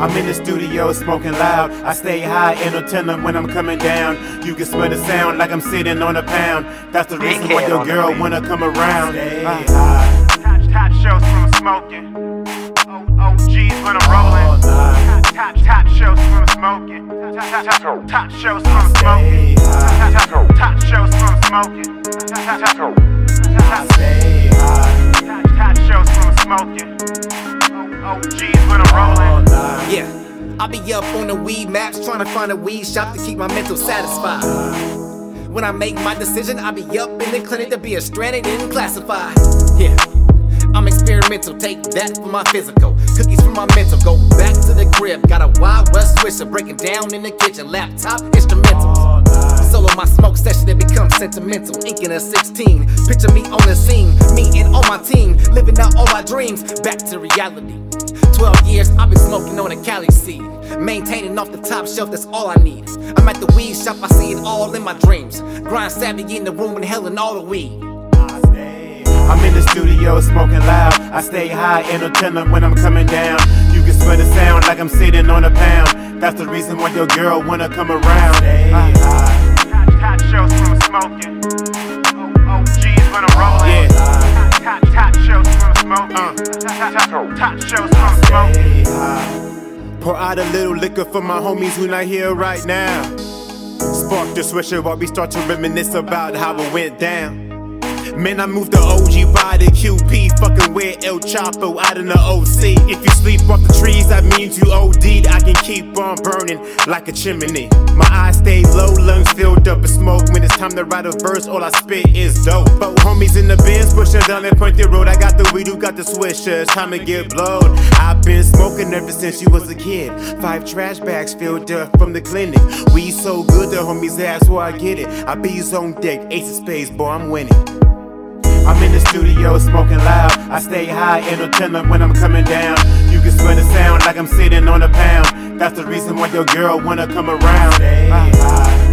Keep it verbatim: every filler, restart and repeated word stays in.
I'm in the studio smoking loud. I stay high and no telling when I'm coming down. You can smell the sound like I'm sitting on a pound. That's the reason why your girl wanna come around. Stay high. Top, top shows from smoking. O Gs when I'm rolling. Top, top, top shows from smoking. Top, top, top shows from smoking. Top, top, top shows from smoking. Top, top, top, Stay high. top, top shows from smoking. O Gs when I'm rolling. Yeah, I be up on the weed maps trying to find a weed shop to keep my mental satisfied. When I make my decision, I be up in the clinic to be a stranded and classified. Yeah, I'm experimental, take that for my physical. Cookies for my mental, go back to the crib. Got a Wild West swisher, breaking down in the kitchen. Laptop, instrumentals. Solo my smoke session, it becomes sentimental. Ink in a sixteen, picture me on the scene. Me and all my team, living out all my dreams. Back to reality. Twelve years, I've been smoking on a Cali seed. Maintaining off the top shelf, that's all I need. I'm at the weed shop, I see it all in my dreams. Grind savvy in the room, inhaling all the weed. I'm in the studio smoking loud. I stay high and no telling when I'm coming down. You can smell the sound like I'm sitting on a pound. That's the reason why your girl wanna come around. Stay high. Top, top shows from smoking. O Gs when I'm rolling. Yeah. Top, top, top shows from smoking. Top, top, top shows from smoking. Stay high. Pour out a little liquor for my homies who not here right now. Spark the swisher while we start to reminisce about how it went down. Man, I moved the O G by the Q P, fucking with El Chapo out in the O C. If you sleep off the trees, that means you O D'd. I can keep on burning like a chimney. My eyes stay low, lungs filled up with smoke. When it's time to write a verse, all I spit is dope. But homies in the bins pushing down that pointed road. I got the weed, you got the swisher. It's time to get blowed. I've been smoking ever since you was a kid. Five trash bags filled up from the clinic. We so good, the homies ask where I get it. I be on deck, ace of spades, boy, I'm winning. I'm in the studio smoking loud. I stay high and no telling when I'm coming down. You can smell the sound like I'm sitting on a pound. That's the reason why your girl wanna come around. Stay high.